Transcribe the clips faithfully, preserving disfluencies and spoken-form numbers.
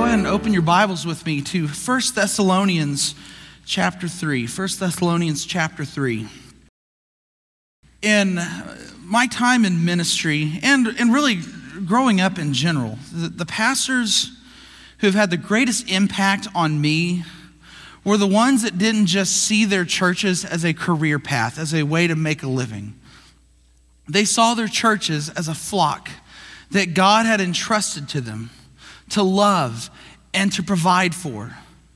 ahead and open your Bibles with me to First Thessalonians chapter three. First Thessalonians chapter three. In my time in ministry, and, and really growing up in general, the, the pastors who have had the greatest impact on me were the ones that didn't just see their churches as a career path, as a way to make a living. They saw their churches as a flock that God had entrusted to them to love and to provide for.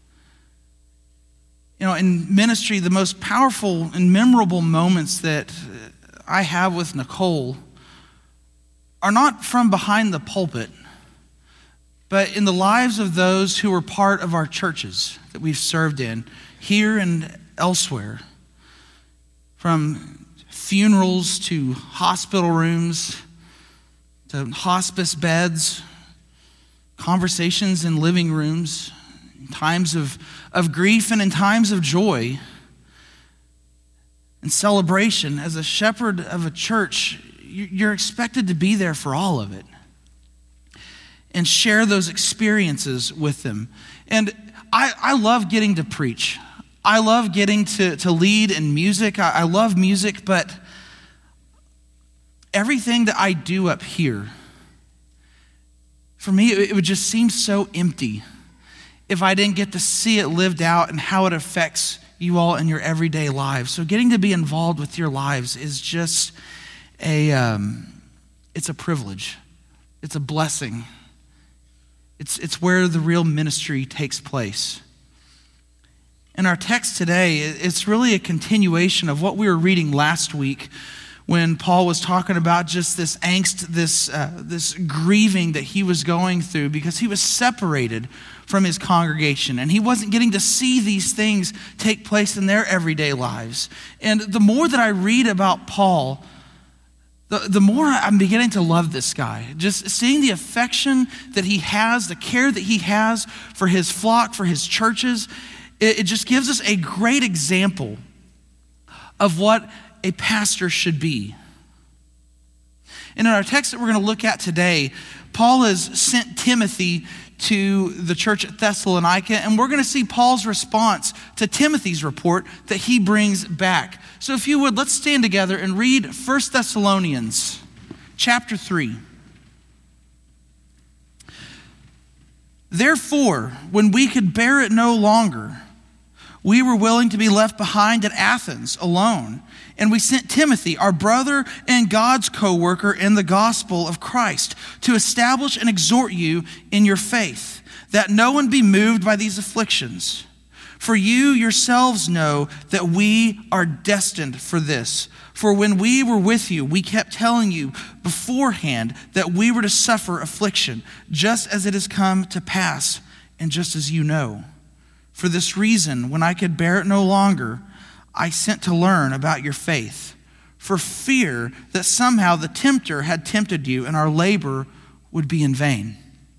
You know, in ministry, the most powerful and memorable moments that I have with Nicole are not from behind the pulpit, but in the lives of those who were part of our churches that we've served in, here and elsewhere. From funerals to hospital rooms to hospice beds, conversations in living rooms, in times of, of grief and in times of joy and celebration. As a shepherd of a church, you're expected to be there for all of it and share those experiences with them. And I, I love getting to preach. I love getting to, to lead in music. I, I love music, but everything that I do up here, for me, it would just seem so empty if I didn't get to see it lived out and how it affects you all in your everyday lives. So getting to be involved with your lives is just a, um, it's a privilege. It's a blessing. It's, it's where the real ministry takes place. In our text today, it's really a continuation of what we were reading last week when Paul was talking about just this angst, this uh, this grieving that he was going through because he was separated from his congregation and he wasn't getting to see these things take place in their everyday lives. And the more that I read about Paul, the, the more I'm beginning to love this guy. Just seeing the affection that he has, the care that he has for his flock, for his churches, it, it just gives us a great example of what a pastor should be. And in our text that we're going to look at today, Paul has sent Timothy to the church at Thessalonica, and we're going to see Paul's response to Timothy's report that he brings back. So if you would, let's stand together and read First Thessalonians chapter three. Therefore, when we could bear it no longer, we were willing to be left behind at Athens alone. And we sent Timothy, our brother and God's co-worker in the gospel of Christ, to establish and exhort you in your faith, that no one be moved by these afflictions. For you yourselves know that we are destined for this. For when we were with you, we kept telling you beforehand that we were to suffer affliction, just as it has come to pass, and just as you know. For this reason, when I could bear it no longer, I sent to learn about your faith, for fear that somehow the tempter had tempted you and our labor would be in vain.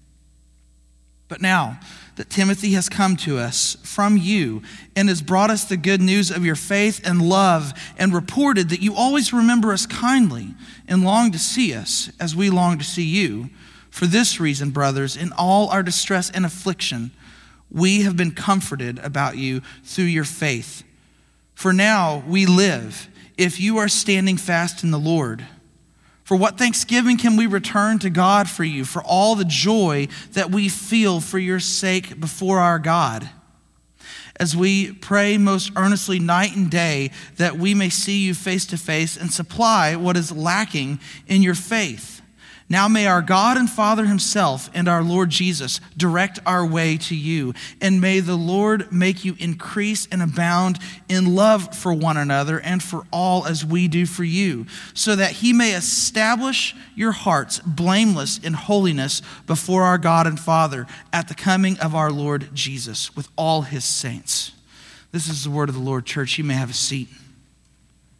But now that Timothy has come to us from you and has brought us the good news of your faith and love and reported that you always remember us kindly and long to see us as we long to see you, for this reason, brothers, in all our distress and affliction, we have been comforted about you through your faith. For now we live, if you are standing fast in the Lord. For what thanksgiving can we return to God for you, for all the joy that we feel for your sake before our God, as we pray most earnestly night and day that we may see you face to face and supply what is lacking in your faith. Now may our God and Father himself and our Lord Jesus direct our way to you. And may the Lord make you increase and abound in love for one another and for all as we do for you, so that he may establish your hearts blameless in holiness before our God and Father at the coming of our Lord Jesus with all his saints. This is the word of the Lord, church. You may have a seat.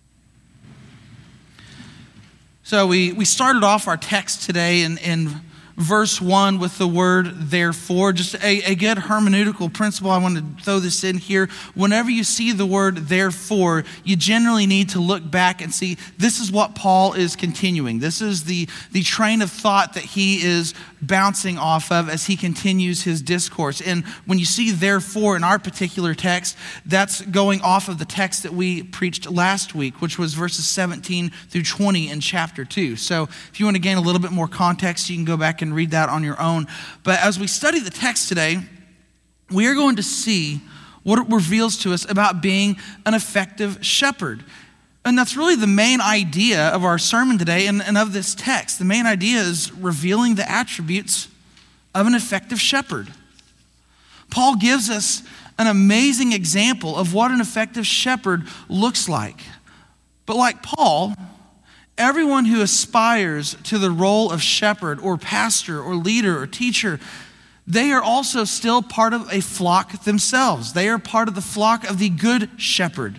So we, we started off our text today in, in verse one with the word therefore. Just a, a good hermeneutical principle. I want to throw this in here. Whenever you see the word therefore, you generally need to look back and see this is what Paul is continuing. This is the, the train of thought that he is bouncing off of as he continues his discourse. And when you see therefore in our particular text, that's going off of the text that we preached last week, which was verses seventeen through twenty in chapter two. So if you want to gain a little bit more context, you can go back and read that on your own. But as we study the text today, we are going to see what it reveals to us about being an effective shepherd. And that's really the main idea of our sermon today and, and of this text. The main idea is revealing the attributes of an effective shepherd. Paul gives us an amazing example of what an effective shepherd looks like. But like Paul, everyone who aspires to the role of shepherd or pastor or leader or teacher, they are also still part of a flock themselves. They are part of the flock of the good shepherd.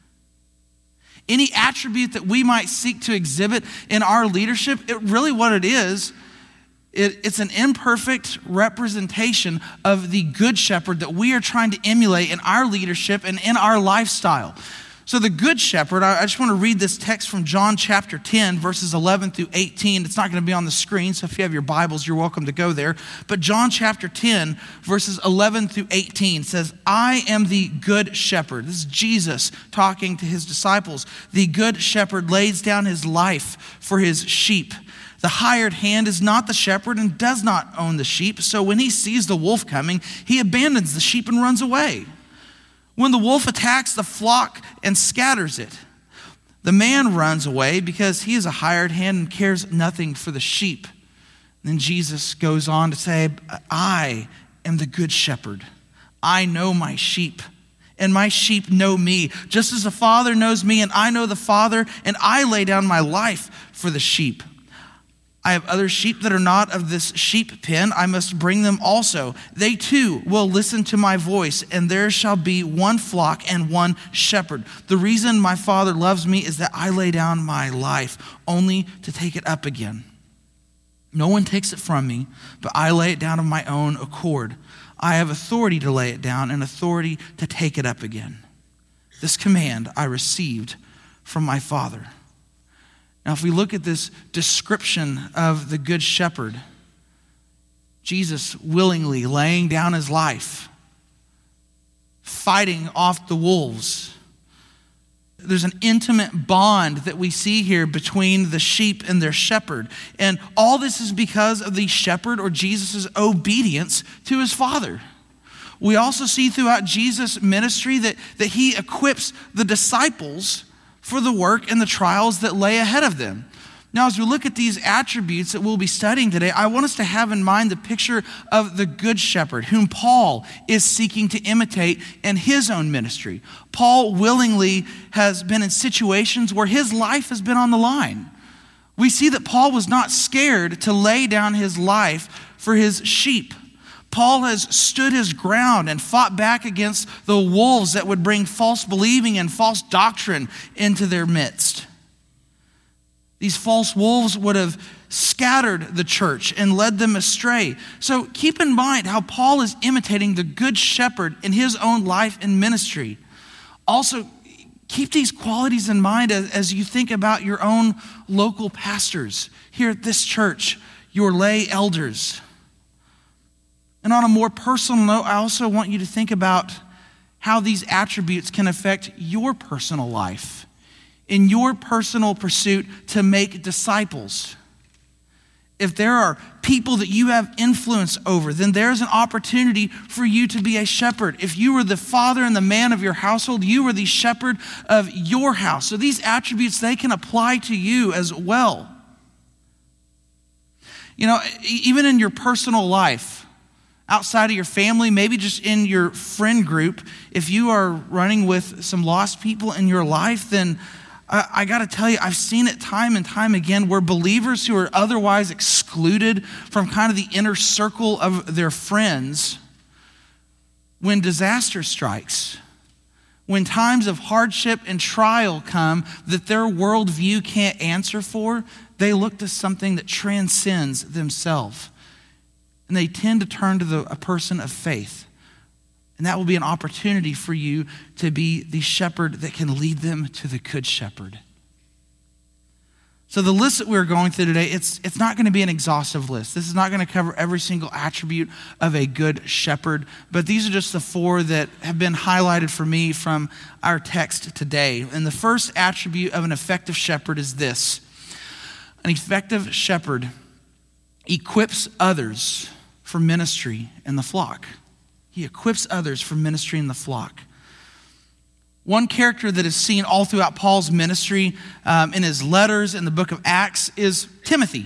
Any attribute that we might seek to exhibit in our leadership, it really what it is, it, it's an imperfect representation of the good shepherd that we are trying to emulate in our leadership and in our lifestyle. So the good shepherd, I just want to read this text from John chapter ten, verses eleven through eighteen. It's not going to be on the screen, so if you have your Bibles, you're welcome to go there. But John chapter ten, verses eleven through eighteen says, I am the good shepherd. This is Jesus talking to his disciples. The good shepherd lays down his life for his sheep. The hired hand is not the shepherd and does not own the sheep. So when he sees the wolf coming, he abandons the sheep and runs away. When the wolf attacks the flock and scatters it, the man runs away because he is a hired hand and cares nothing for the sheep. Then Jesus goes on to say, I am the good shepherd. I know my sheep, and my sheep know me, just as the Father knows me, and I know the Father, and I lay down my life for the sheep. I have other sheep that are not of this sheep pen. I must bring them also. They too will listen to my voice, and there shall be one flock and one shepherd. The reason my Father loves me is that I lay down my life only to take it up again. No one takes it from me, but I lay it down of my own accord. I have authority to lay it down and authority to take it up again. This command I received from my Father. Now, if we look at this description of the Good Shepherd, Jesus willingly laying down his life, fighting off the wolves. There's an intimate bond that we see here between the sheep and their shepherd. And all this is because of the shepherd or Jesus' obedience to his Father. We also see throughout Jesus' ministry that, that he equips the disciples for the work and the trials that lay ahead of them. Now, as we look at these attributes that we'll be studying today, I want us to have in mind the picture of the Good Shepherd, whom Paul is seeking to imitate in his own ministry. Paul willingly has been in situations where his life has been on the line. We see that Paul was not scared to lay down his life for his sheep. Paul has stood his ground and fought back against the wolves that would bring false believing and false doctrine into their midst. These false wolves would have scattered the church and led them astray. So keep in mind how Paul is imitating the Good Shepherd in his own life and ministry. Also, keep these qualities in mind as, as you think about your own local pastors here at this church, your lay elders. And on a more personal note, I also want you to think about how these attributes can affect your personal life, in your personal pursuit to make disciples. If there are people that you have influence over, then there's an opportunity for you to be a shepherd. If you were the father and the man of your household, you were the shepherd of your house. So these attributes, they can apply to you as well. You know, even in your personal life, outside of your family, maybe just in your friend group, if you are running with some lost people in your life, then I, I got to tell you, I've seen it time and time again where believers who are otherwise excluded from kind of the inner circle of their friends, when disaster strikes, when times of hardship and trial come that their worldview can't answer for, they look to something that transcends themselves. and they tend to turn to the, a person of faith. And that will be an opportunity for you to be the shepherd that can lead them to the good shepherd. So the list that we're going through today, it's, it's not going to be an exhaustive list. This is not going to cover every single attribute of a good shepherd, but these are just the four that have been highlighted for me from our text today. And the first attribute of an effective shepherd is this. An effective shepherd equips others for ministry in the flock. He equips others for ministry in the flock. One character that is seen all throughout Paul's ministry um, in his letters in the book of Acts is Timothy.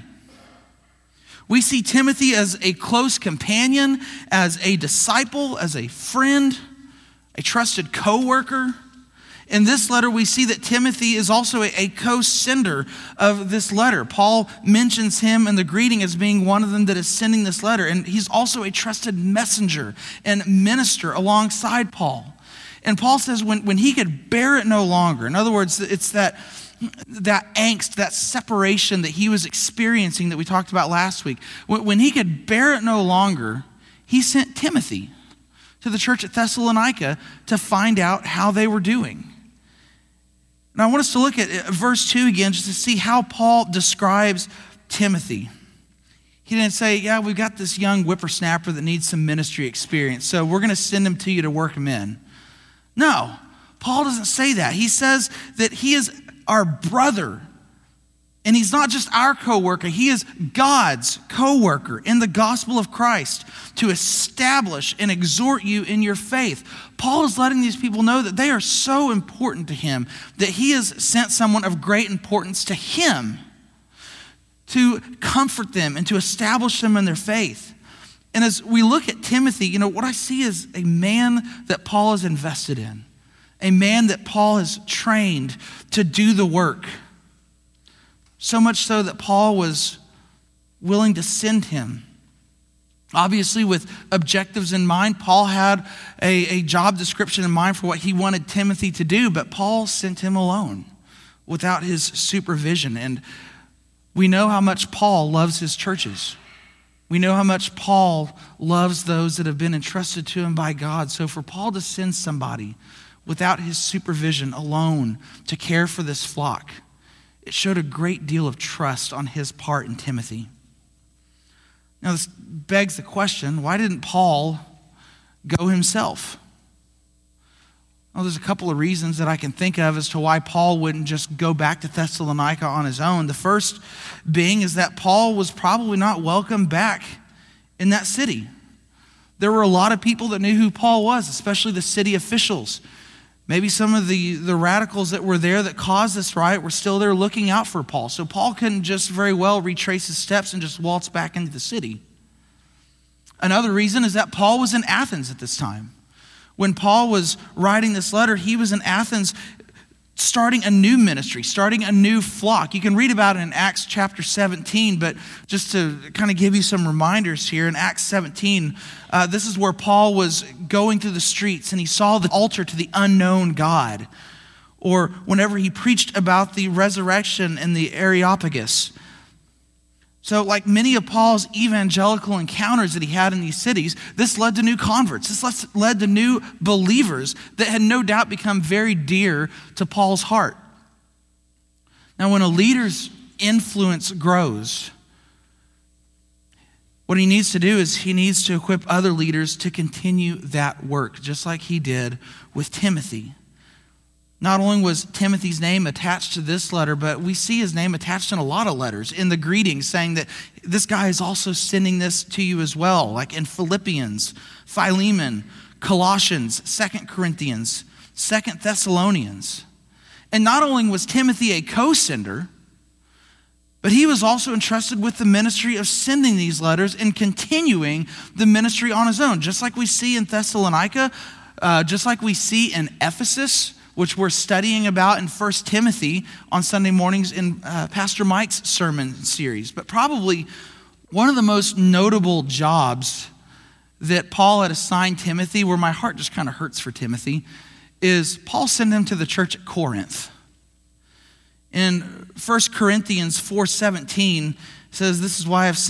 We see Timothy as a close companion, as a disciple, as a friend, a trusted co-worker. In this letter, we see that Timothy is also a, a co-sender of this letter. Paul mentions him in the greeting as being one of them that is sending this letter. And he's also a trusted messenger and minister alongside Paul. And Paul says when, when he could bear it no longer, in other words, it's that, that angst, that separation that he was experiencing that we talked about last week. When, when he could bear it no longer, he sent Timothy to the church at Thessalonica to find out how they were doing. And I want us to look at verse two again just to see how Paul describes Timothy. He didn't say, yeah, we've got this young whippersnapper that needs some ministry experience, so we're going to send him to you to work him in. No, Paul doesn't say that. He says that he is our brother. And he's not just our co-worker, he is God's co-worker in the gospel of Christ to establish and exhort you in your faith. Paul is letting these people know that they are so important to him, that he has sent someone of great importance to him to comfort them and to establish them in their faith. And as we look at Timothy, you know, what I see is a man that Paul is invested in, a man that Paul has trained to do the work. So much so that Paul was willing to send him. Obviously, with objectives in mind, Paul had a, a job description in mind for what he wanted Timothy to do, but Paul sent him alone without his supervision. And we know how much Paul loves his churches. We know how much Paul loves those that have been entrusted to him by God. So for Paul to send somebody without his supervision alone to care for this flock, it showed a great deal of trust on his part in Timothy. Now this begs the question, why didn't Paul go himself? Well, there's a couple of reasons that I can think of as to why Paul wouldn't just go back to Thessalonica on his own. The first being is that Paul was probably not welcome back in that city. There were a lot of people that knew who Paul was, especially the city officials. Maybe some of the, the radicals that were there that caused this riot were still there looking out for Paul. So Paul couldn't just very well retrace his steps and just waltz back into the city. Another reason is that Paul was in Athens at this time. When Paul was writing this letter, he was in Athens starting a new ministry, starting a new flock. You can read about it in Acts chapter seventeen, but just to kind of give you some reminders here, in Acts seventeen, uh, this is where Paul was going through the streets and he saw the altar to the unknown God. Or whenever he preached about the resurrection in the Areopagus. So like many of Paul's evangelical encounters that he had in these cities, this led to new converts. This led to new believers that had no doubt become very dear to Paul's heart. Now, when a leader's influence grows, what he needs to do is he needs to equip other leaders to continue that work, just like he did with Timothy. Not only was Timothy's name attached to this letter, but we see his name attached in a lot of letters in the greetings saying that this guy is also sending this to you as well, like in Philippians, Philemon, Colossians, Second Corinthians, Second Thessalonians. And not only was Timothy a co-sender, but he was also entrusted with the ministry of sending these letters and continuing the ministry on his own. Just like we see in Thessalonica, uh, just like we see in Ephesus, which we're studying about in First Timothy on Sunday mornings in uh, Pastor Mike's sermon series. But probably one of the most notable jobs that Paul had assigned Timothy, where my heart just kind of hurts for Timothy, is Paul sent him to the church at Corinth. In First Corinthians four seventeen, it says, "This is why I've sent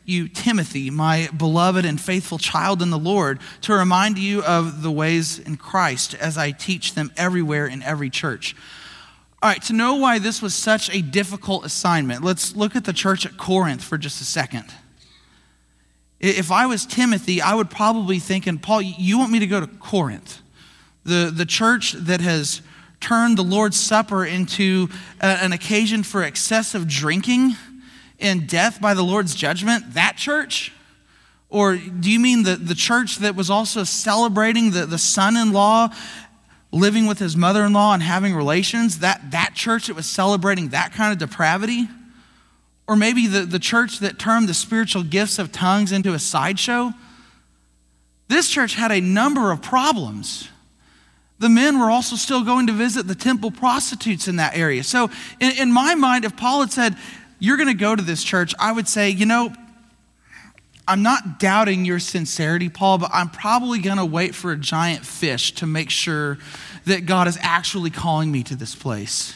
you Timothy, my beloved and faithful child in the Lord, to remind you of the ways in Christ as I teach them everywhere in every church. All right, to know why this was such a difficult assignment, let's look at the church at Corinth for just a second. If I was Timothy, I would probably think, and Paul, you want me to go to Corinth, the, the church that has turned the Lord's Supper into a, an occasion for excessive drinking and death by the Lord's judgment, that church? Or do you mean the, the church that was also celebrating the, the son-in-law living with his mother-in-law and having relations, that, that church that was celebrating that kind of depravity? Or maybe the, the church that turned the spiritual gifts of tongues into a sideshow? This church had a number of problems. The men were also still going to visit the temple prostitutes in that area. So in, in my mind, if Paul had said, you're going to go to this church, I would say, you know, I'm not doubting your sincerity, Paul, but I'm probably going to wait for a giant fish to make sure that God is actually calling me to this place.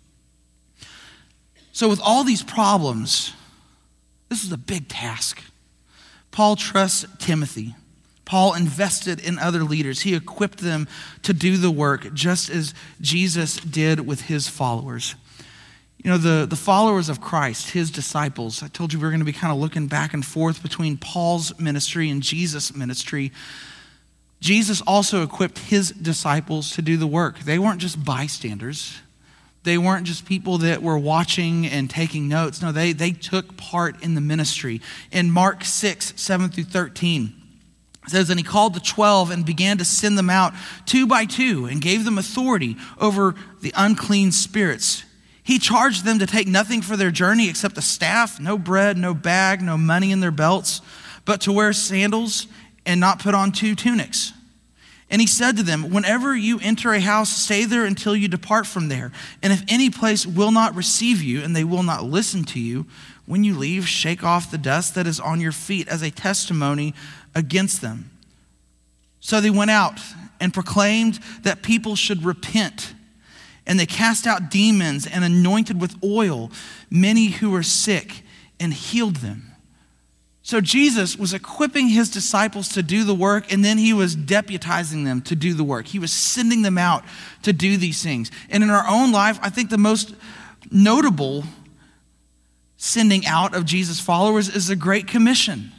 So with all these problems, this is a big task. Paul trusts Timothy. Paul invested in other leaders. He equipped them to do the work just as Jesus did with his followers. You know, the, the followers of Christ, his disciples, I told you we were going to be kind of looking back and forth between Paul's ministry and Jesus' ministry. Jesus also equipped his disciples to do the work. They weren't just bystanders. They weren't just people that were watching and taking notes. No, they, they took part in the ministry. In Mark six, seven through thirteen, it says, and he called the twelve and began to send them out two by two and gave them authority over the unclean spirits. He charged them to take nothing for their journey except a staff, no bread, no bag, no money in their belts, but to wear sandals and not put on two tunics. And he said to them, whenever you enter a house, stay there until you depart from there. And if any place will not receive you and they will not listen to you, when you leave, shake off the dust that is on your feet as a testimony against them. So they went out and proclaimed that people should repent. And they cast out demons and anointed with oil many who were sick and healed them. So Jesus was equipping his disciples to do the work, and then he was deputizing them to do the work. He was sending them out to do these things. And in our own life, I think the most notable sending out of Jesus' followers is the Great Commission.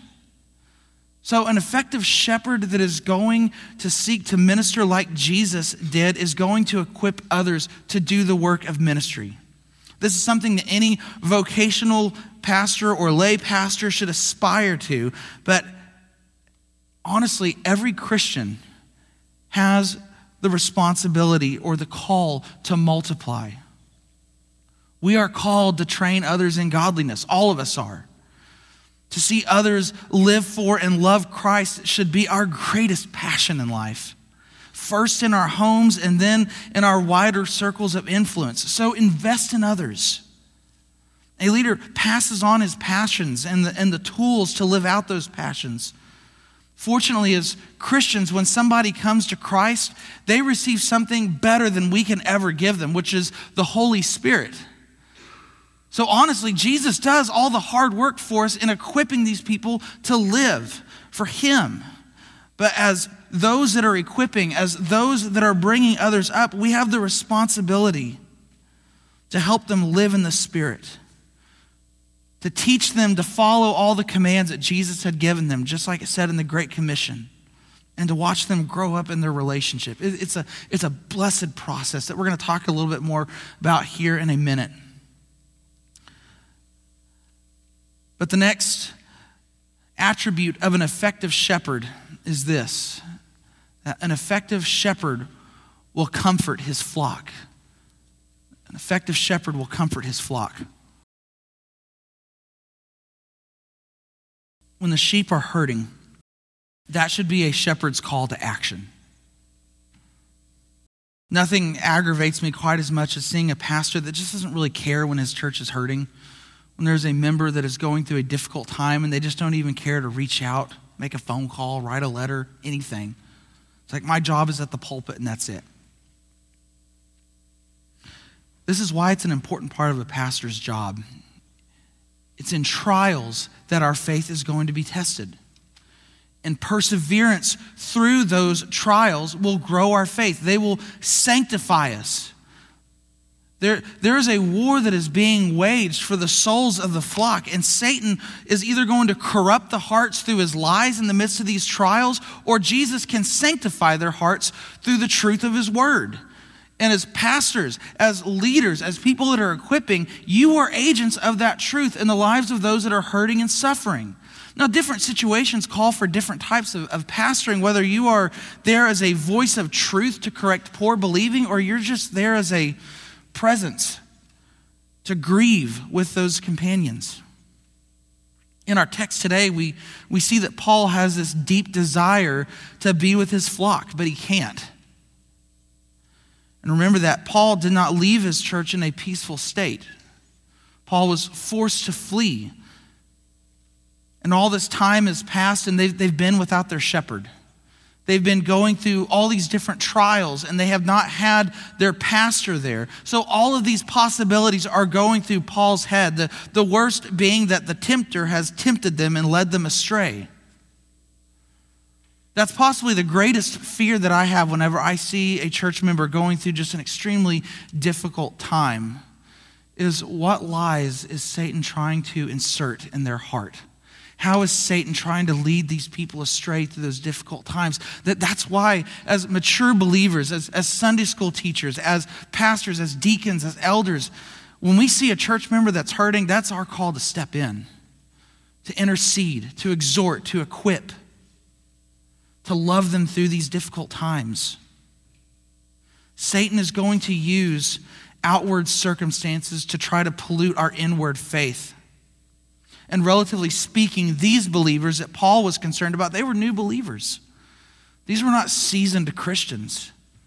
So an effective shepherd that is going to seek to minister like Jesus did is going to equip others to do the work of ministry. This is something that any vocational pastor or lay pastor should aspire to. But honestly, every Christian has the responsibility or the call to multiply. We are called to train others in godliness. All of us are. To see others live for and love Christ should be our greatest passion in life. First in our homes and then in our wider circles of influence. So invest in others. A leader passes on his passions and the, and the tools to live out those passions. Fortunately, as Christians, when somebody comes to Christ, they receive something better than we can ever give them, which is the Holy Spirit. So honestly, Jesus does all the hard work for us in equipping these people to live for him. But as those that are equipping, as those that are bringing others up, we have the responsibility to help them live in the Spirit, to teach them to follow all the commands that Jesus had given them, just like it said in the Great Commission, and to watch them grow up in their relationship. It's a, it's a blessed process that we're going to talk a little bit more about here in a minute. But the next attribute of an effective shepherd is this: that an effective shepherd will comfort his flock. An effective shepherd will comfort his flock. When the sheep are hurting, that should be a shepherd's call to action. Nothing aggravates me quite as much as seeing a pastor that just doesn't really care when his church is hurting. When there's a member that is going through a difficult time and they just don't even care to reach out, make a phone call, write a letter, anything. It's like, my job is at the pulpit and that's it. This is why it's an important part of a pastor's job. It's in trials that our faith is going to be tested. And perseverance through those trials will grow our faith. They will sanctify us. There, there is a war that is being waged for the souls of the flock, and Satan is either going to corrupt the hearts through his lies in the midst of these trials, or Jesus can sanctify their hearts through the truth of his word. And as pastors, as leaders, as people that are equipping, you are agents of that truth in the lives of those that are hurting and suffering. Now, different situations call for different types of, of pastoring, whether you are there as a voice of truth to correct poor believing, or you're just there as a presence to grieve with those companions. In our text today, we, we see that Paul has this deep desire to be with his flock, but he can't. And remember that Paul did not leave his church in a peaceful state. Paul was forced to flee. And all this time has passed, and they've, they've been without their shepherd. They've been going through all these different trials, and they have not had their pastor there. So all of these possibilities are going through Paul's head, the, the worst being that the tempter has tempted them and led them astray. That's possibly the greatest fear that I have whenever I see a church member going through just an extremely difficult time, is what lies is Satan trying to insert in their heart? How is Satan trying to lead these people astray through those difficult times? That, that's why, as mature believers, as, as Sunday school teachers, as pastors, as deacons, as elders, when we see a church member that's hurting, that's our call to step in, to intercede, to exhort, to equip, to love them through these difficult times. Satan is going to use outward circumstances to try to pollute our inward faith. And relatively speaking, these believers that Paul was concerned about, they were new believers. These were not seasoned Christians.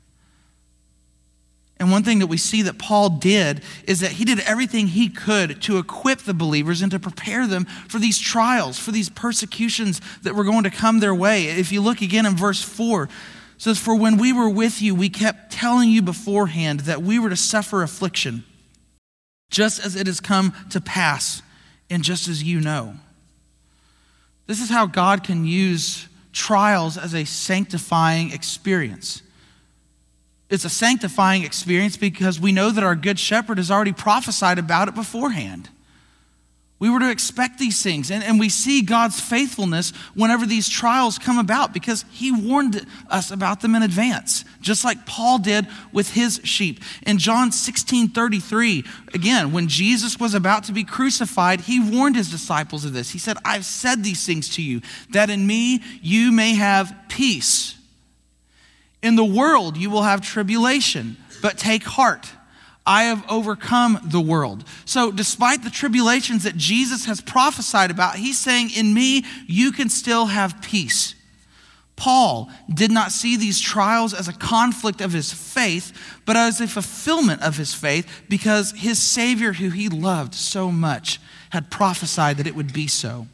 And one thing that we see that Paul did is that he did everything he could to equip the believers and to prepare them for these trials, for these persecutions that were going to come their way. If you look again in verse four, it says, "For when we were with you, we kept telling you beforehand that we were to suffer affliction, just as it has come to pass, and just as you know." This is how God can use trials as a sanctifying experience. It's a sanctifying experience because we know that our good shepherd has already prophesied about it beforehand. We were to expect these things, and, and we see God's faithfulness whenever these trials come about because he warned us about them in advance, just like Paul did with his sheep. In John sixteen thirty-three, again, when Jesus was about to be crucified, he warned his disciples of this. He said, "I've said these things to you, that in me you may have peace. In the world you will have tribulation, but take heart. I have overcome the world." So despite the tribulations that Jesus has prophesied about, he's saying, in me, you can still have peace. Paul did not see these trials as a conflict of his faith, but as a fulfillment of his faith because his Savior, who he loved so much, had prophesied that it would be so.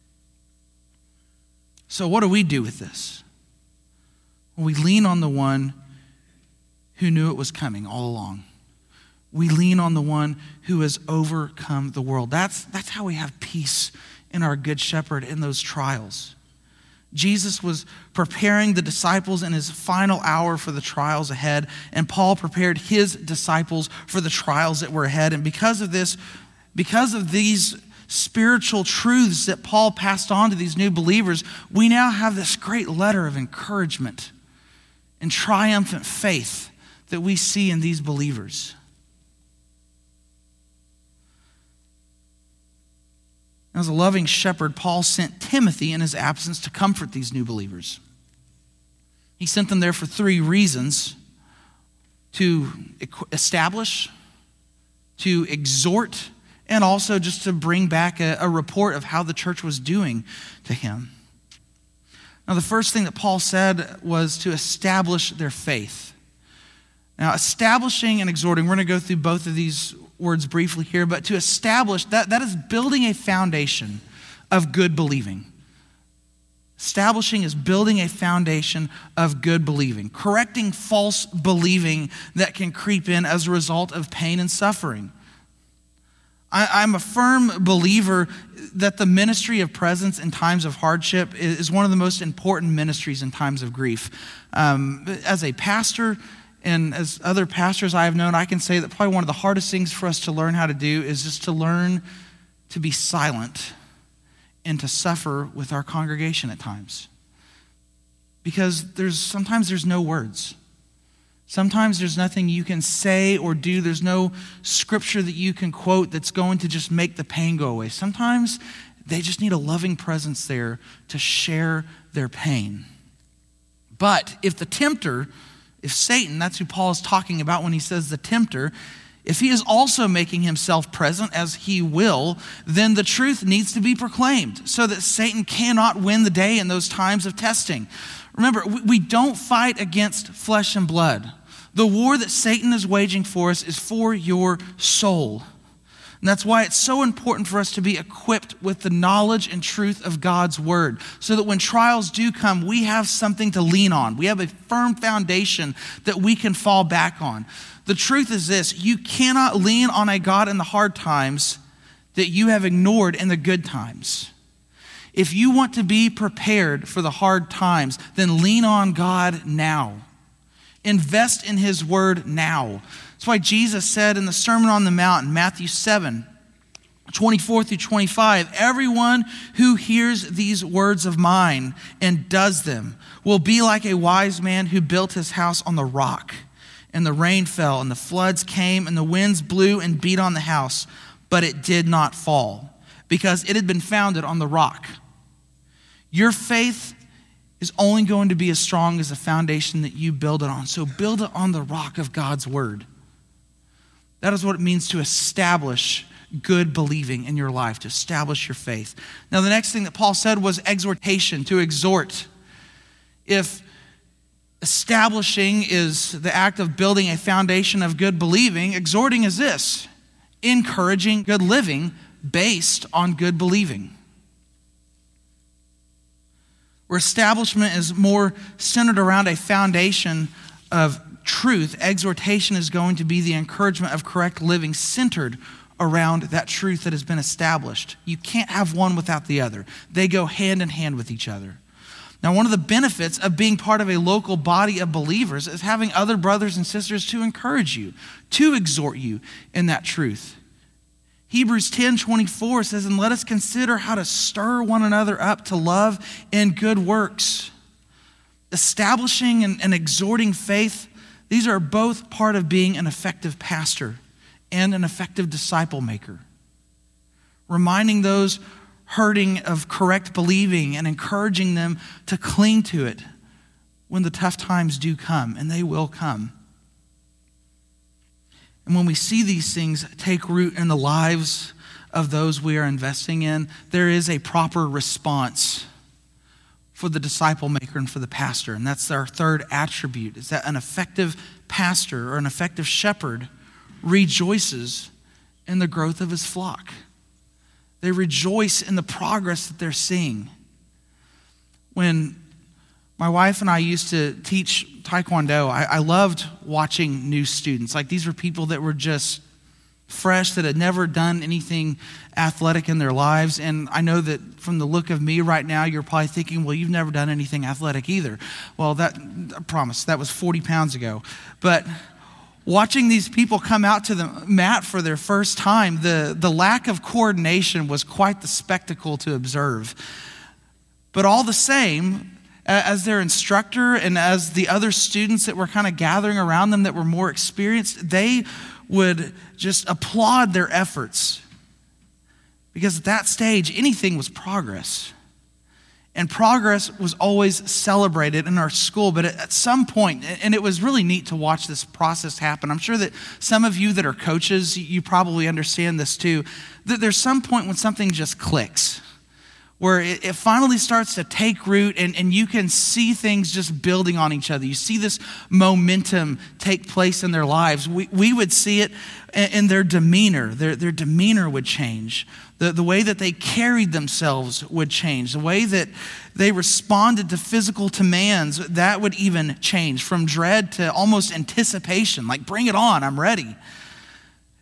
So what do we do with this? Well, we lean on the one who knew it was coming all along. We lean on the one who has overcome the world. That's, that's how we have peace in our good shepherd in those trials. Jesus was preparing the disciples in his final hour for the trials ahead, and Paul prepared his disciples for the trials that were ahead. And because of this, because of these spiritual truths that Paul passed on to these new believers, we now have this great letter of encouragement and triumphant faith that we see in these believers. As a loving shepherd, Paul sent Timothy in his absence to comfort these new believers. He sent them there for three reasons: to establish, to exhort, and also just to bring back a, a report of how the church was doing to him. Now, the first thing that Paul said was to establish their faith. Now, establishing and exhorting, we're going to go through both of these words briefly here, but to establish, that, that is building a foundation of good believing. Establishing is building a foundation of good believing, correcting false believing that can creep in as a result of pain and suffering. I, I'm a firm believer that the ministry of presence in times of hardship is one of the most important ministries in times of grief. Um, as a pastor and as other pastors I have known, I can say that probably one of the hardest things for us to learn how to do is just to learn to be silent and to suffer with our congregation at times. Because there's sometimes there's no words. Sometimes there's nothing you can say or do. There's no scripture that you can quote that's going to just make the pain go away. Sometimes they just need a loving presence there to share their pain. But if the tempter, if Satan, that's who Paul is talking about when he says the tempter, if he is also making himself present, as he will, then the truth needs to be proclaimed so that Satan cannot win the day in those times of testing. Remember, we don't fight against flesh and blood. The war that Satan is waging for us is for your soul. And that's why it's so important for us to be equipped with the knowledge and truth of God's word, so that when trials do come, we have something to lean on. We have a firm foundation that we can fall back on. The truth is this: you cannot lean on a God in the hard times that you have ignored in the good times. If you want to be prepared for the hard times, then lean on God now. Invest in his word now. That's why Jesus said in the Sermon on the Mount in Matthew seven, twenty-four through twenty-five, everyone who hears these words of mine and does them will be like a wise man who built his house on the rock. And the rain fell, and the floods came, and the winds blew and beat on the house, but it did not fall, because it had been founded on the rock. Your faith is only going to be as strong as the foundation that you build it on. So build it on the rock of God's word. That is what it means to establish good believing in your life, to establish your faith. Now, the next thing that Paul said was exhortation, to exhort. If establishing is the act of building a foundation of good believing, exhorting is this: encouraging good living based on good believing. Where establishment is more centered around a foundation of truth, exhortation is going to be the encouragement of correct living centered around that truth that has been established. You can't have one without the other. They go hand in hand with each other. Now, one of the benefits of being part of a local body of believers is having other brothers and sisters to encourage you, to exhort you in that truth. Hebrews ten twenty-four says, and let us consider how to stir one another up to love and good works. Establishing and, and exhorting faith, these are both part of being an effective pastor and an effective disciple maker. Reminding those hurting of correct believing and encouraging them to cling to it when the tough times do come, and they will come. And when we see these things take root in the lives of those we are investing in, there is a proper response for the disciple maker and for the pastor. And that's our third attribute, is that an effective pastor or an effective shepherd rejoices in the growth of his flock. They rejoice in the progress that they're seeing. When my wife and I used to teach Taekwondo, I, I loved watching new students. Like, these were people that were just fresh, that had never done anything athletic in their lives. And I know that from the look of me right now, you're probably thinking, well, you've never done anything athletic either. Well, that, I promise, that was forty pounds ago. But watching these people come out to the mat for their first time, the, the lack of coordination was quite the spectacle to observe. But all the same, as their instructor and as the other students that were kind of gathering around them that were more experienced, they would just applaud their efforts. Because at that stage, anything was progress. And progress was always celebrated in our school. But at some point, and it was really neat to watch this process happen. I'm sure that some of you that are coaches, you probably understand this too, that there's some point when something just clicks, where it, it finally starts to take root, and, and you can see things just building on each other. You see this momentum take place in their lives. We, we would see it in, in their demeanor. Their, their demeanor would change. The, the way that they carried themselves would change. The way that they responded to physical demands, that would even change, from dread to almost anticipation. Like, bring it on, I'm ready.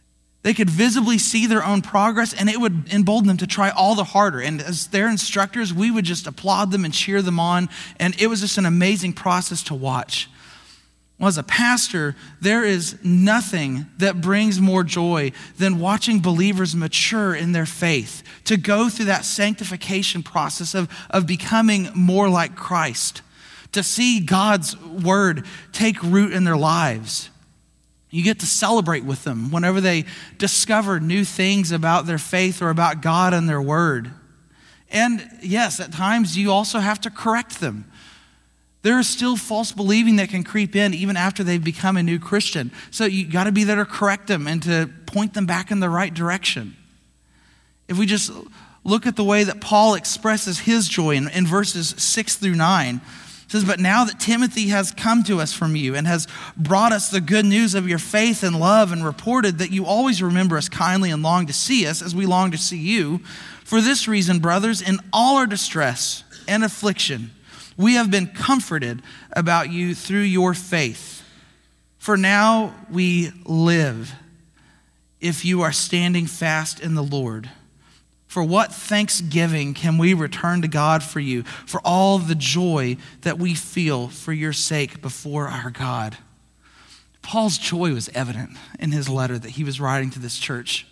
They could visibly see their own progress, and it would embolden them to try all the harder. And as their instructors, we would just applaud them and cheer them on. And it was just an amazing process to watch. Well, as a pastor, there is nothing that brings more joy than watching believers mature in their faith, to go through that sanctification process of, of becoming more like Christ, to see God's word take root in their lives. You get to celebrate with them whenever they discover new things about their faith or about God and their word. And yes, at times you also have to correct them. There is still false believing that can creep in even after they've become a new Christian. So you got to be there to correct them and to point them back in the right direction. If we just look at the way that Paul expresses his joy in, in verses six through nine, it says, "But now that Timothy has come to us from you and has brought us the good news of your faith and love and reported that you always remember us kindly and long to see us as we long to see you, for this reason, brothers, in all our distress and affliction, we have been comforted about you through your faith. For now we live if you are standing fast in the Lord. For what thanksgiving can we return to God for you, for all the joy that we feel for your sake before our God?" Paul's joy was evident in his letter that he was writing to this church.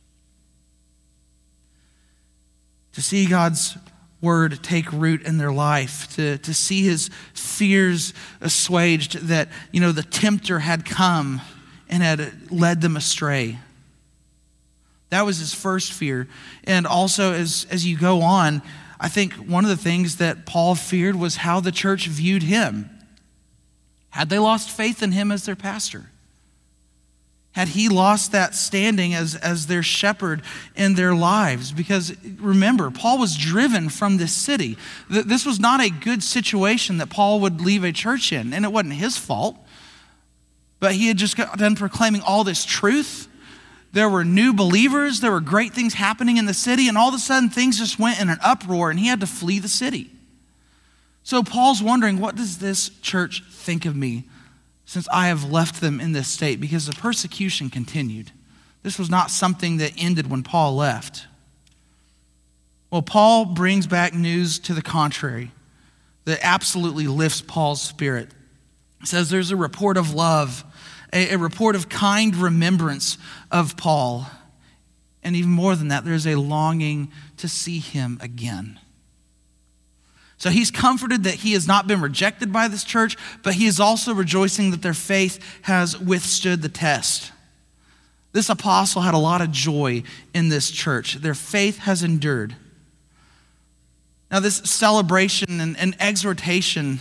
To see God's word take root in their life, to, to see his fears assuaged that, you know, the tempter had come and had led them astray. That was his first fear. And also as, as you go on, I think one of the things that Paul feared was how the church viewed him. Had they lost faith in him as their pastor? Had he lost that standing as, as their shepherd in their lives? Because remember, Paul was driven from this city. This was not a good situation that Paul would leave a church in, and it wasn't his fault. But he had just got done proclaiming all this truth. There were new believers. There were great things happening in the city. And all of a sudden, things just went in an uproar and he had to flee the city. So Paul's wondering, what does this church think of me since I have left them in this state? Because the persecution continued. This was not something that ended when Paul left. Well, Paul brings back news to the contrary that absolutely lifts Paul's spirit. It says there's a report of love, a, a report of kind remembrance of Paul. And even more than that, there's a longing to see him again. So he's comforted that he has not been rejected by this church, but he is also rejoicing that their faith has withstood the test. This apostle had a lot of joy in this church. Their faith has endured. Now this celebration and, and exhortation,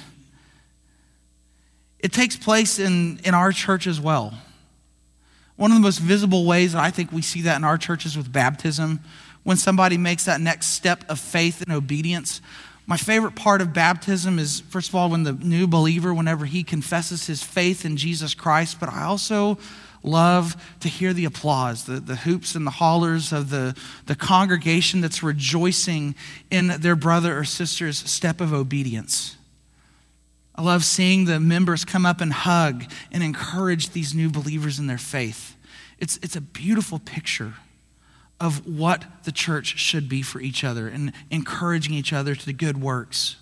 it takes place in, in our church as well. One of the most visible ways that I think we see that in our church is with baptism. When somebody makes that next step of faith and obedience. My favorite part of baptism is, first of all, when the new believer, whenever he confesses his faith in Jesus Christ, but I also love to hear the applause, the, the hoops and the hollers of the, the congregation that's rejoicing in their brother or sister's step of obedience. I love seeing the members come up and hug and encourage these new believers in their faith. It's, it's a beautiful picture of what the church should be for each other and encouraging each other to the good works.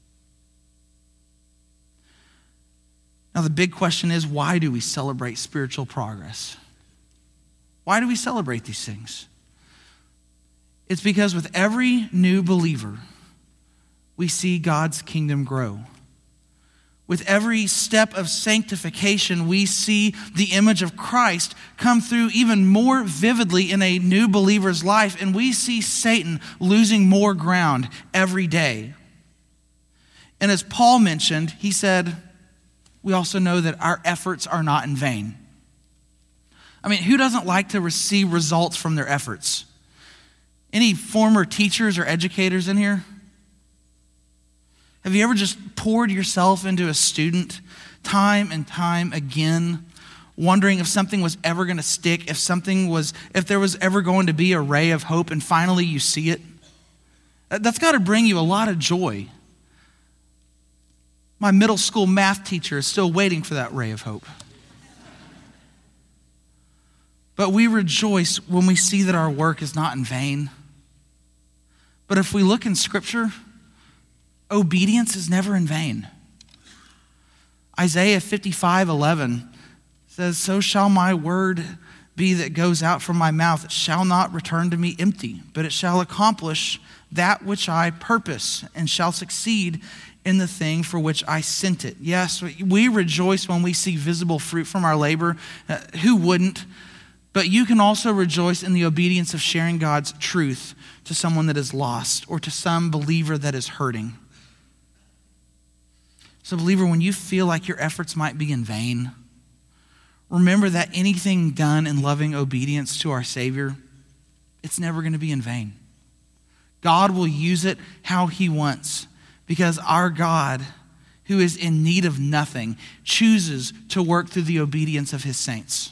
Now, the big question is, why do we celebrate spiritual progress? Why do we celebrate these things? It's because with every new believer, we see God's kingdom grow. With every step of sanctification, we see the image of Christ come through even more vividly in a new believer's life, and we see Satan losing more ground every day. And as Paul mentioned, he said, we also know that our efforts are not in vain. I mean, who doesn't like to receive results from their efforts? Any former teachers or educators in here? Have you ever just poured yourself into a student time and time again, wondering if something was ever going to stick, if something was, if there was ever going to be a ray of hope, and finally you see it? That's got to bring you a lot of joy. My middle school math teacher is still waiting for that ray of hope. But we rejoice when we see that our work is not in vain. But if we look in Scripture, obedience is never in vain. Isaiah fifty-five eleven says, "So shall my word be that goes out from my mouth. It shall not return to me empty, but it shall accomplish that which I purpose and shall succeed in the thing for which I sent it." Yes, we rejoice when we see visible fruit from our labor. Uh, who wouldn't? But you can also rejoice in the obedience of sharing God's truth to someone that is lost or to some believer that is hurting. So, believer, when you feel like your efforts might be in vain, remember that anything done in loving obedience to our Savior, it's never going to be in vain. God will use it how he wants, because our God, who is in need of nothing, chooses to work through the obedience of his saints.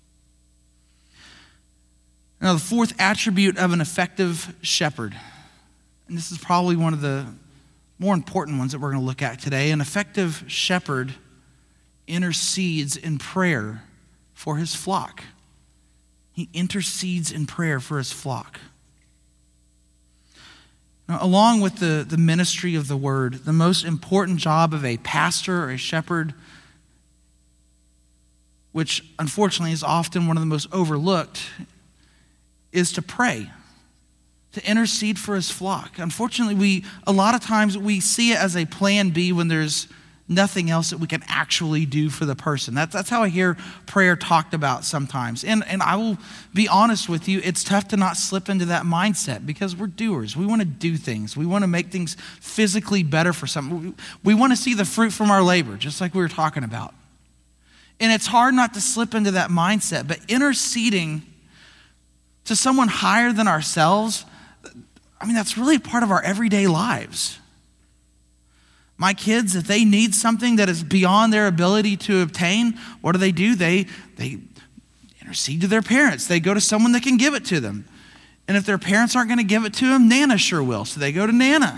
Now, the fourth attribute of an effective shepherd, and this is probably one of the more important ones that we're going to look at today. An effective shepherd intercedes in prayer for his flock. He intercedes in prayer for his flock. Now, along with the, the ministry of the word, the most important job of a pastor or a shepherd, which unfortunately is often one of the most overlooked, is to pray, to intercede for his flock. Unfortunately, we a lot of times we see it as a plan B when there's nothing else that we can actually do for the person. That's, that's how I hear prayer talked about sometimes. And, and I will be honest with you, it's tough to not slip into that mindset because we're doers. We want to do things. We want to make things physically better for someone. We, we want to see the fruit from our labor, just like we were talking about. And it's hard not to slip into that mindset, but interceding to someone higher than ourselves, I mean, that's really part of our everyday lives. My kids, if they need something that is beyond their ability to obtain, what do they do? They, they intercede to their parents. They go to someone that can give it to them. And if their parents aren't going to give it to them, Nana sure will. So they go to Nana.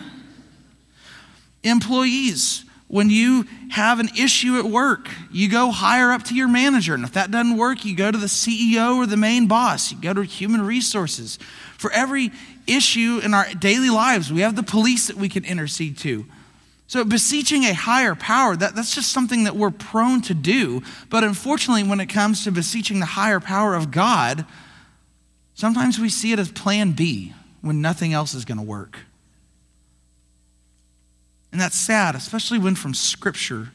Employees, when you have an issue at work, you go higher up to your manager. And if that doesn't work, you go to the C E O or the main boss. You go to human resources. For every issue in our daily lives, we have the police that we can intercede to. So beseeching a higher power, that, that's just something that we're prone to do. But unfortunately, when it comes to beseeching the higher power of God, sometimes we see it as plan B when nothing else is going to work. And that's sad, especially when from Scripture,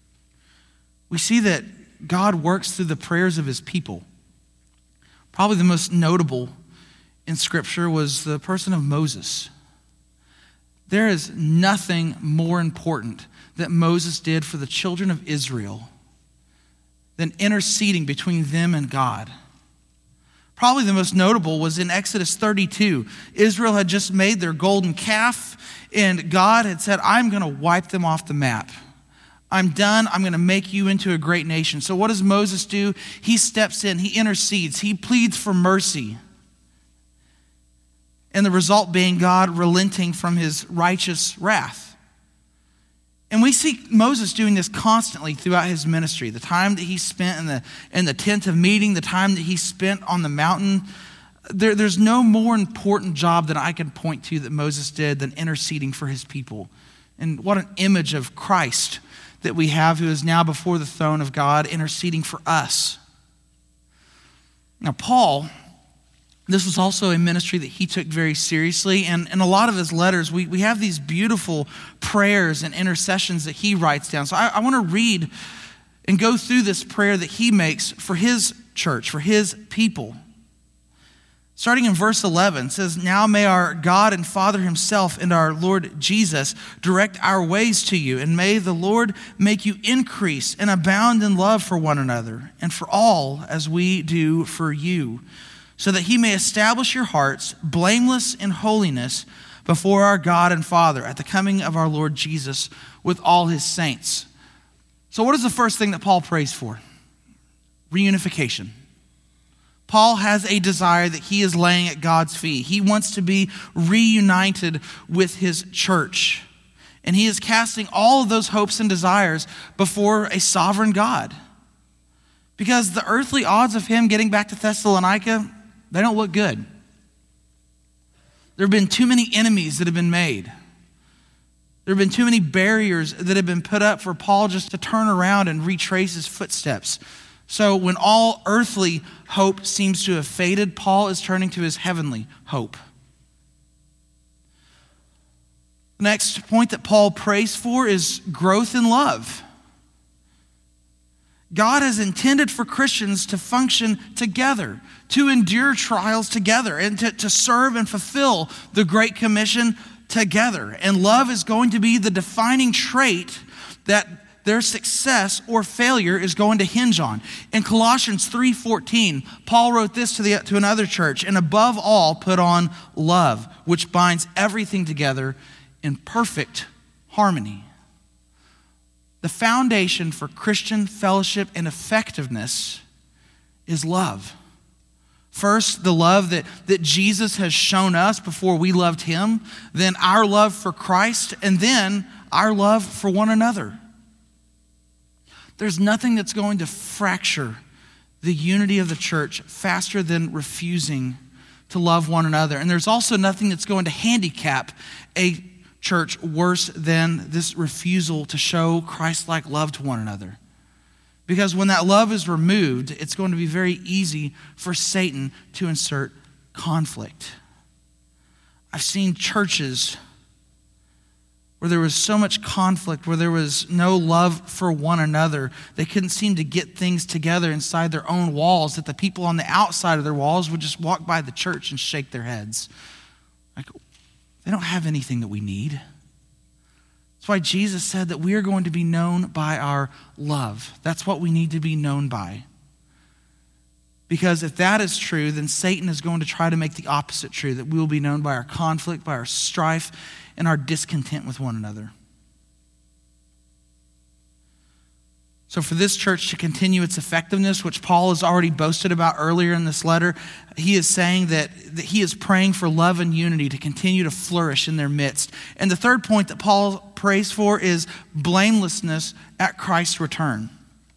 we see that God works through the prayers of his people. Probably the most notable in Scripture was the person of Moses. There is nothing more important that Moses did for the children of Israel than interceding between them and God. Probably the most notable was in Exodus thirty-two. Israel had just made their golden calf, and God had said, I'm going to wipe them off the map. I'm done. I'm going to make you into a great nation. So what does Moses do? He steps in. He intercedes. He pleads for mercy. And the result being God relenting from his righteous wrath. And we see Moses doing this constantly throughout his ministry. The time that he spent in the, in the tent of meeting, the time that he spent on the mountain. There, there's no more important job that I can point to that Moses did than interceding for his people. And what an image of Christ that we have, who is now before the throne of God, interceding for us. Now, Paul, this was also a ministry that he took very seriously. And in a lot of his letters, we, we have these beautiful prayers and intercessions that he writes down. So I, I want to read and go through this prayer that he makes for his church, for his people. Starting in verse eleven, it says, "Now may our God and Father himself and our Lord Jesus direct our ways to you, and may the Lord make you increase and abound in love for one another and for all as we do for you, so that he may establish your hearts blameless in holiness before our God and Father at the coming of our Lord Jesus with all his saints." So what is the first thing that Paul prays for? Reunification. Paul has a desire that he is laying at God's feet. He wants to be reunited with his church. And he is casting all of those hopes and desires before a sovereign God. Because the earthly odds of him getting back to Thessalonica, they don't look good. There have been too many enemies that have been made. There have been too many barriers that have been put up for Paul just to turn around and retrace his footsteps. So when all earthly hope seems to have faded, Paul is turning to his heavenly hope. The next point that Paul prays for is growth in love. God has intended for Christians to function together, to endure trials together, and to, to serve and fulfill the Great Commission together. And love is going to be the defining trait that their success or failure is going to hinge on. In Colossians three fourteen, Paul wrote this to, the, to another church, and above all, put on love, which binds everything together in perfect harmony. The foundation for Christian fellowship and effectiveness is love. First, the love that, that Jesus has shown us before we loved him, then our love for Christ, and then our love for one another. There's nothing that's going to fracture the unity of the church faster than refusing to love one another. And there's also nothing that's going to handicap a church worse than this refusal to show Christ-like love to one another. Because when that love is removed, it's going to be very easy for Satan to insert conflict. I've seen churches where there was so much conflict, where there was no love for one another, they couldn't seem to get things together inside their own walls, that the people on the outside of their walls would just walk by the church and shake their heads. Like, they don't have anything that we need. That's why Jesus said that we are going to be known by our love. That's what we need to be known by. Because if that is true, then Satan is going to try to make the opposite true, that we will be known by our conflict, by our strife, and our discontent with one another. So for this church to continue its effectiveness, which Paul has already boasted about earlier in this letter, he is saying that, that he is praying for love and unity to continue to flourish in their midst. And the third point that Paul prays for is blamelessness at Christ's return.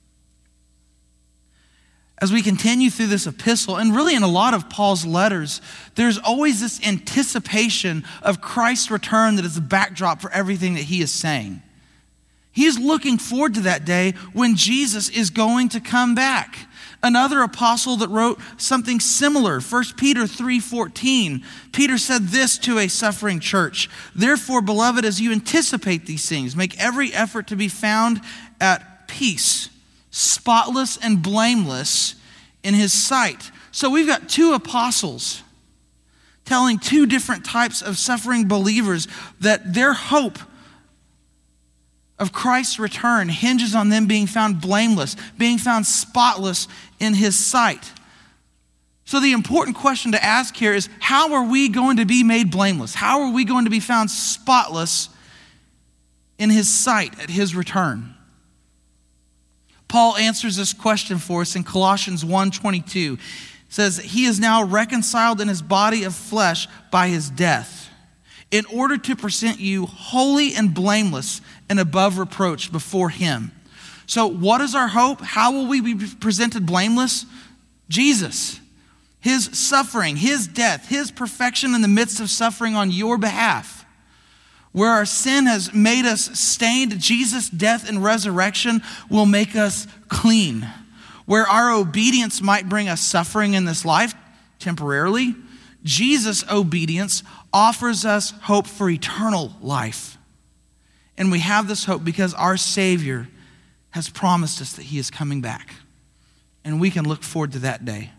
As we continue through this epistle, and really in a lot of Paul's letters, there's always this anticipation of Christ's return that is the backdrop for everything that he is saying. He is looking forward to that day when Jesus is going to come back. Another apostle that wrote something similar, First Peter three fourteen, Peter said this to a suffering church: "Therefore, beloved, as you anticipate these things, make every effort to be found at peace, spotless and blameless in his sight." So we've got two apostles telling two different types of suffering believers that their hope of Christ's return hinges on them being found blameless, being found spotless in his sight. So the important question to ask here is, how are we going to be made blameless? How are we going to be found spotless in his sight at his return? Paul answers this question for us in Colossians one twenty-two. It says, "He is now reconciled in his body of flesh by his death, in order to present you holy and blameless and above reproach before him." So what is our hope? How will we be presented blameless? Jesus, his suffering, his death, his perfection in the midst of suffering on your behalf. Where our sin has made us stained, Jesus' death and resurrection will make us clean. Where our obedience might bring us suffering in this life temporarily, Jesus' obedience offers us hope for eternal life. And we have this hope because our Savior has promised us that he is coming back. And we can look forward to that day.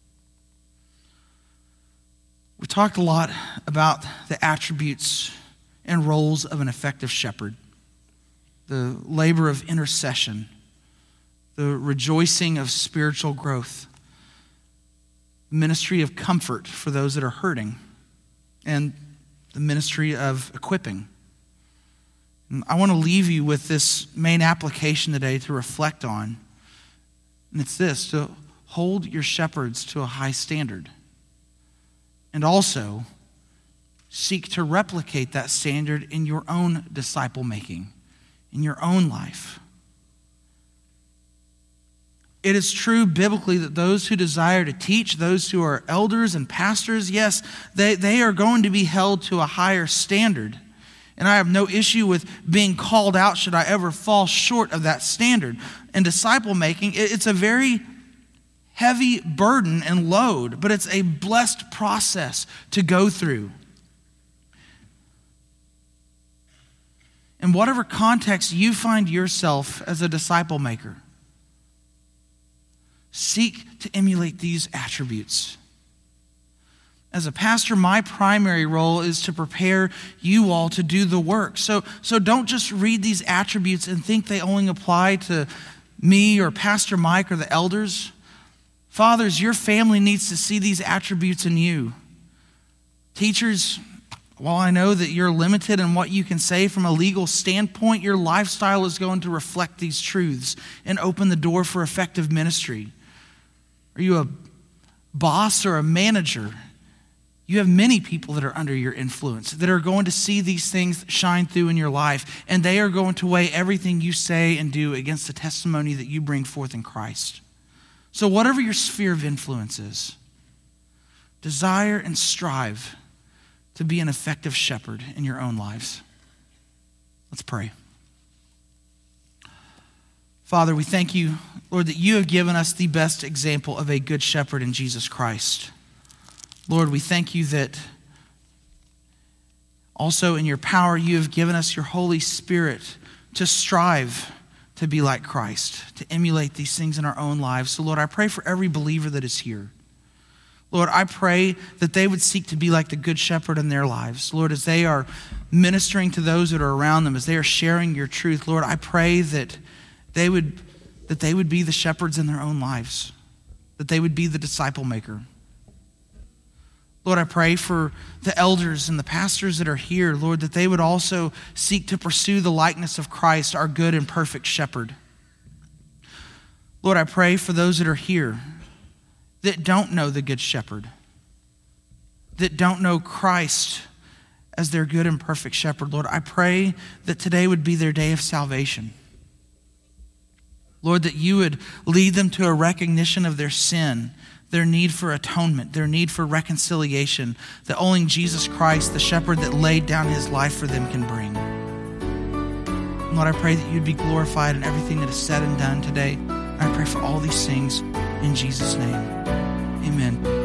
We talked a lot about the attributes and roles of an effective shepherd. The labor of intercession, the rejoicing of spiritual growth, ministry of comfort for those that are hurting, and the ministry of equipping. And I want to leave you with this main application today to reflect on. And it's this: to hold your shepherds to a high standard. And also seek to replicate that standard in your own disciple making, in your own life. It is true biblically that those who desire to teach, those who are elders and pastors, yes, they, they are going to be held to a higher standard. And I have no issue with being called out should I ever fall short of that standard. And disciple making, it's a very heavy burden and load, but it's a blessed process to go through. In whatever context you find yourself as a disciple maker, seek to emulate these attributes. As a pastor, my primary role is to prepare you all to do the work. So, so don't just read these attributes and think they only apply to me or Pastor Mike or the elders. Fathers, your family needs to see these attributes in you. Teachers, while I know that you're limited in what you can say from a legal standpoint, your lifestyle is going to reflect these truths and open the door for effective ministry. Are you a boss or a manager? You have many people that are under your influence that are going to see these things shine through in your life, and they are going to weigh everything you say and do against the testimony that you bring forth in Christ. So whatever your sphere of influence is, desire and strive to be an effective shepherd in your own lives. Let's pray. Father, we thank you, Lord, that you have given us the best example of a good shepherd in Jesus Christ. Lord, we thank you that also in your power you have given us your Holy Spirit to strive to be like Christ, to emulate these things in our own lives. So Lord, I pray for every believer that is here. Lord, I pray that they would seek to be like the good shepherd in their lives. Lord, as they are ministering to those that are around them, as they are sharing your truth, Lord, I pray that they would, that they would be the shepherds in their own lives, that they would be the disciple maker. Lord, I pray for the elders and the pastors that are here, Lord, that they would also seek to pursue the likeness of Christ, our good and perfect shepherd. Lord, I pray for those that are here that don't know the good shepherd, that don't know Christ as their good and perfect shepherd. Lord, I pray that today would be their day of salvation. Lord, that you would lead them to a recognition of their sin, their need for atonement, their need for reconciliation, that only Jesus Christ, the shepherd that laid down his life for them, can bring. And Lord, I pray that you'd be glorified in everything that is said and done today. I pray for all these things in Jesus' name. Amen.